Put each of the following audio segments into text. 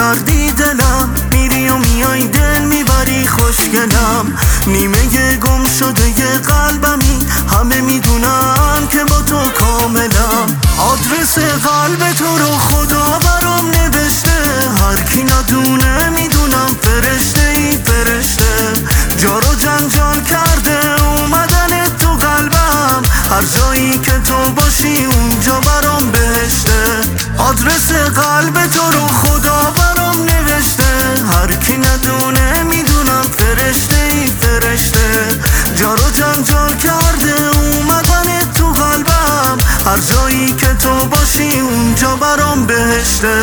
کردی دلم، میری و میای دل میبری خوشگلم. نیمه گم شده ی قلبمی، همه میدونن که با تو کاملم. آدرس قلب تو رو خدا برام نوشته، هر کی ندونه میدونم فرشته ای فرشته. جار و جنجال کرده اومدن تو قلبم، هر جایی که تو باشی اونجا برام بهشته. آدرس قلب تو رو خدا برام نوشته، هر کی ندونه میدونم فرشته ای فرشته. جار و جنجال کرده اومدن تو قلبم، هر جایی که تو باشی اونجا برام بهشته.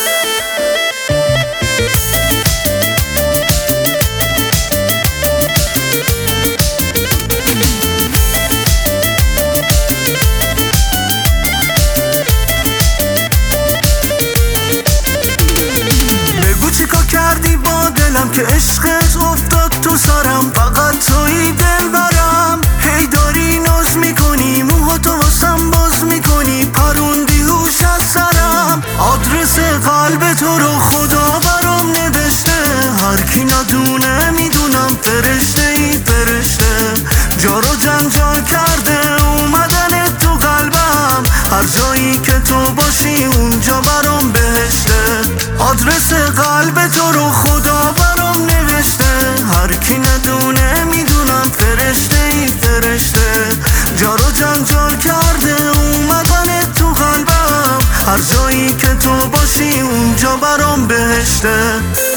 کردی با دلم که عشقت افتاد تو سرم، فقط تویی دلبرم. هی داری ناز میکنی، موهاتو واسم باز میکنی، پروندی هوش از سرم. آدرس قلب تو رو خدا برام نوشته، هر کی ندونه میدونم فرشته ای فرشته. جار و جنجال کرده اومدن تو قلبم، هر جایی که تو باشی اونجا برام بهشته. آدرس قلب تو رو خدا برام نوشته، هر کی ندونه میدونم فرشته ای فرشته. جار و جنجال کرده اومدن تو قلبم، هر جایی که تو باشی اونجا برام بهشته.